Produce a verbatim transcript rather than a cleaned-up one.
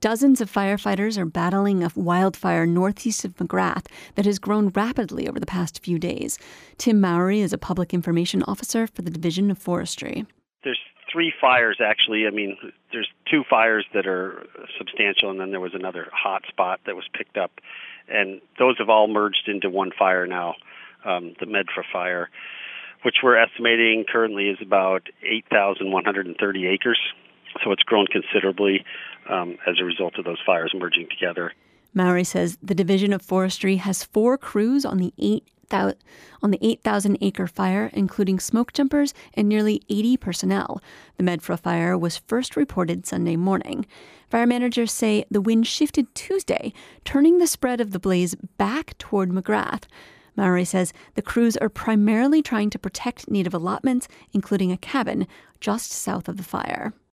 Dozens of firefighters are battling a wildfire northeast of McGrath that has grown rapidly over the past few days. Tim Mowry is a public information officer for the Division of Forestry. There's three fires, actually. I mean, there's two fires that are substantial, and then there was another hot spot that was picked up. And those have all merged into one fire now, um, the Medford fire, which we're estimating currently is about eight thousand one hundred thirty acres. So it's grown considerably um, as a result of those fires merging together. Mowry says the Division of Forestry has four crews on the eight thousand on the eight thousand acre fire, including smoke jumpers and nearly eighty personnel. The Medford fire was first reported Sunday morning. Fire managers say the wind shifted Tuesday, turning the spread of the blaze back toward McGrath. Mowry says the crews are primarily trying to protect native allotments, including a cabin just south of the fire.